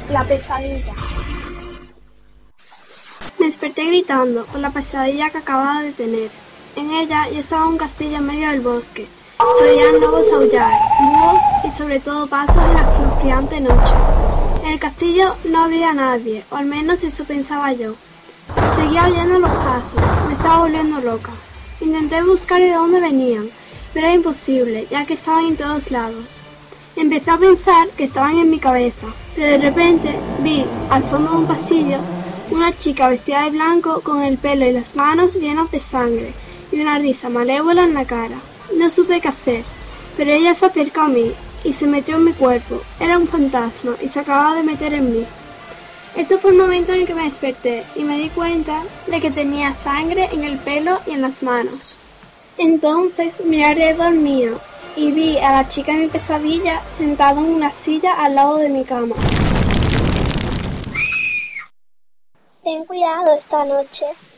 La pesadilla. Me desperté gritando por la pesadilla que acababa de tener. En ella yo estaba en un castillo en medio del bosque. Se oían lobos aullar, búhos y sobre todo pasos en la escalofriante noche. En el castillo no habría nadie, o al menos eso pensaba yo. Seguía oyendo los pasos, me estaba volviendo loca. Intenté buscar de dónde venían, pero era imposible, ya que estaban en todos lados. Empecé a pensar que estaban en mi cabeza, pero de repente vi, al fondo de un pasillo, una chica vestida de blanco con el pelo y las manos llenas de sangre y una risa malévola en la cara. No supe qué hacer, pero ella se acercó a mí y se metió en mi cuerpo. Era un fantasma y se acababa de meter en mí. Ese fue el momento en el que me desperté y me di cuenta de que tenía sangre en el pelo y en las manos. Entonces miré alrededor mío y vi a la chica de mi pesadilla sentada en una silla al lado de mi cama. Ten cuidado esta noche.